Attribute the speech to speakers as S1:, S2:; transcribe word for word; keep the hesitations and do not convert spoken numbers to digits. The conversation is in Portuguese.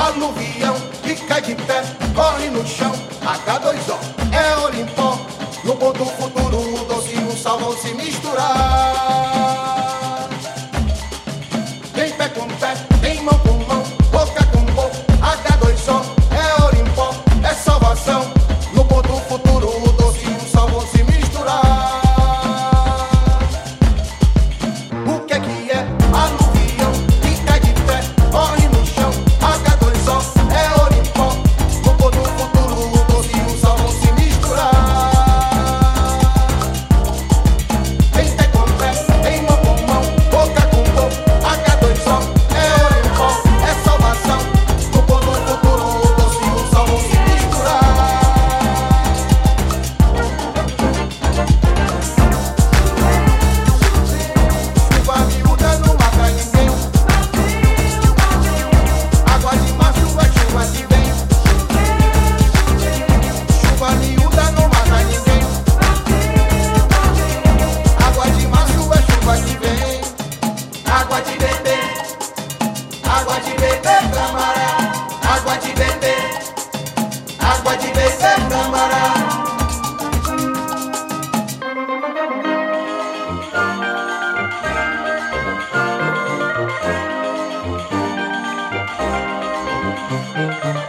S1: aluvião que cai de pé, corre no chão, H dois O, é Olimpó. No ponto futuro o doce e o sal vão se misturar. Tem pé com pé, tem mão com mão, boca com boca, H dois O, é Olimpó, é salvação. No ponto futuro o doce e o sal vão se misturar. O que é que é aluvião que cai de pé, corre no chão, H dois O, é Olimpó. No ponto futuro o doce e o sal vão se misturar. Tem pé com pé, tem mão com mão, boca com boca, H dois O, é Olimpó, é salvação. No ponto futuro o doce e o sal vão se misturar. Chuva miúda não mata ninguém. Água de março é chuva que vem. Chuva miúda não mata ninguém. Água de março é chuva que vem. Água de beber, água de beber, camará. Água de beber, água de beber, camará.
S2: Thank you.